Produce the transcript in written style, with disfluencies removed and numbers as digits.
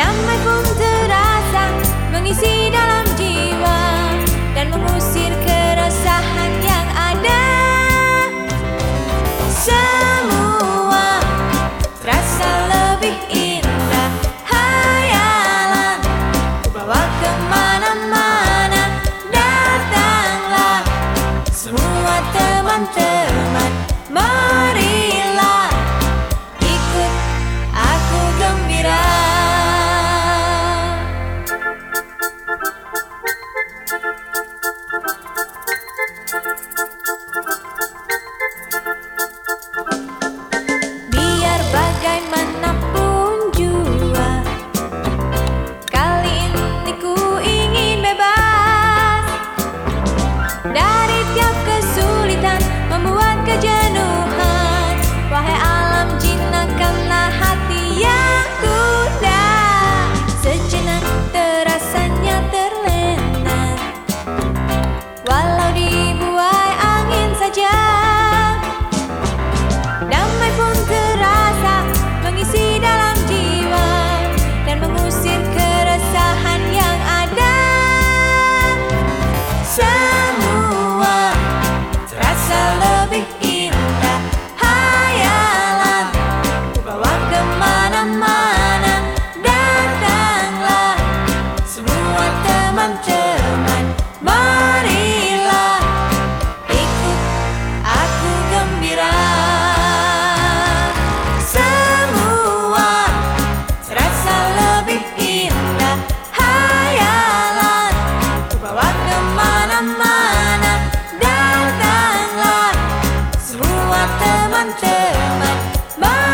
Damai pun terasa mengisi dalam jiwa dan mengusir keresahan yang ada. Semua terasa lebih indah, hayalan ku bawa kemana-mana. Datanglah semua teman-teman, marilah ikut aku gembira. Biar bagaimanapun jua, kali ini ku ingin bebas dari tiap kesulitan membuat kejenuhan. Wahai alam, jinakkanlah hati yang gundah. Sejenak terasanya terlena, walau dibuai angin saja. Damai pun terasa mengisi dalam jiwa dan mengusir keresahan yang ada. Semua terasa lebih indah, hayalan ku bawa kemana-mana. Datanglah semua teman-teman, marilah ikut aku gembira. Semua terasa lebih indah, hayalan ku bawa kemana-mana. Datanglah semua teman-teman,